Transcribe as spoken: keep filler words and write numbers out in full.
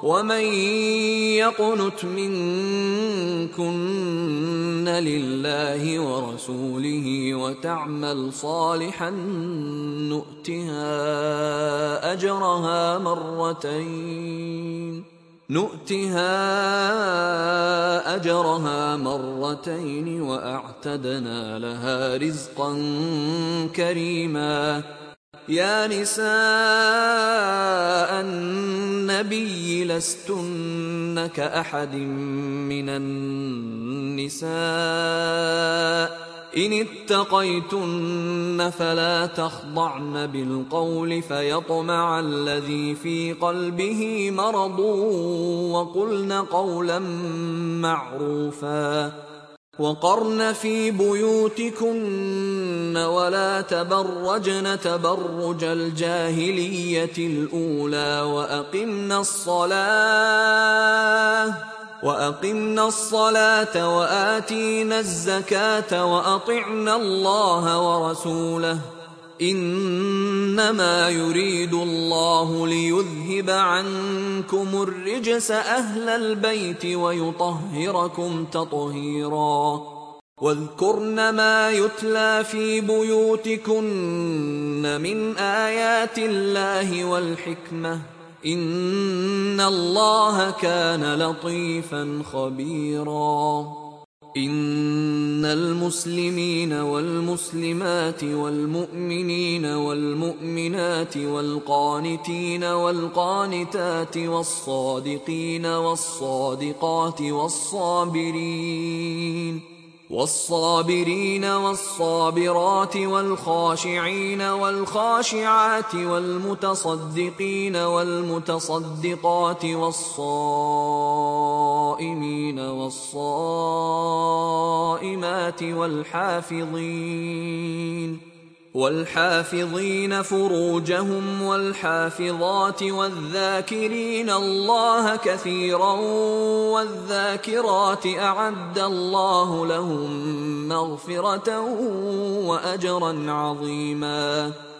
ومن يقنت منكن لله ورسوله وتعمل صالحا نؤتها أجرها مرتين نؤتها أجرها مرتين وأعتدنا لها رزقا كريما. يا نساء النبي لستن كأحد من النساء إن اتقيتن فلا تخضعن بالقول فيطمع الذي في قلبه مرض وقلن قولا معروفا. وقرن في بيوتكن ولا تبرجن تبرج الجاهلية الأولى وأقمنا الصلاة وأقمنا الصلاة وآتينا الزكاة وأطعنا الله ورسوله إنما يريد الله ليذهب عنكم الرجس أهل البيت ويطهركم تطهيرا. واذكرن ما يتلى في بيوتكن من آيات الله والحكمة إن الله كان لطيفا خبيرا. إن المسلمين والمسلمات والمؤمنين والمؤمنات والقانتين والقانتات والصادقين والصادقات والصابرين والصابرين والصابرات والخاشعين والخاشعات والمتصدقين والمتصدقات والصائمين والصائمات والحافظين والحافظين فروجهم والحافظات والذاكرين الله كثيرا والذاكرات أعد الله لهم مغفرة وأجرا عظيما.